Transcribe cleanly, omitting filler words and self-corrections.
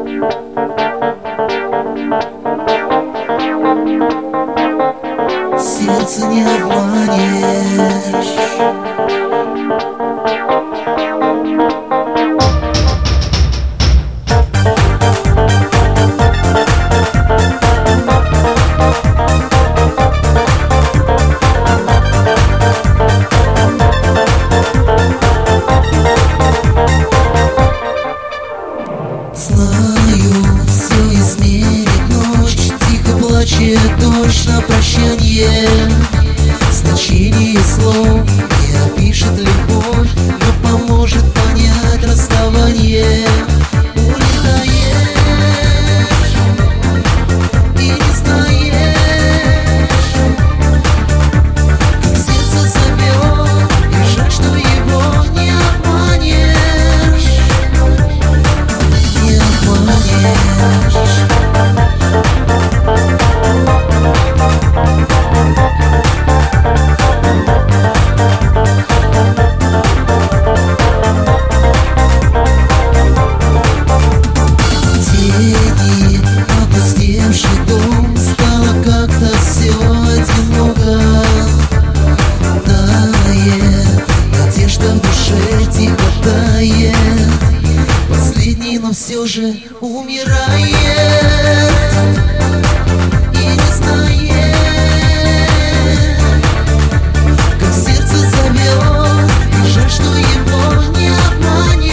Сердце не обманешь. Знаю, все изменит ночь, тихо плачет дождь на прощанье. Значение слов не опишет любовь, но поможет понять расставание. Улетаешь и не знаешь, как сердце зовет, и жаль, что его не обманешь. Не обманешь. Тени, опустевший дом, стало как-то все одиноко. Тает надежда в душе, тихо тает. Последний, но все же умирает. И не знает, как сердце зовет, и жаль, что его не обманешь.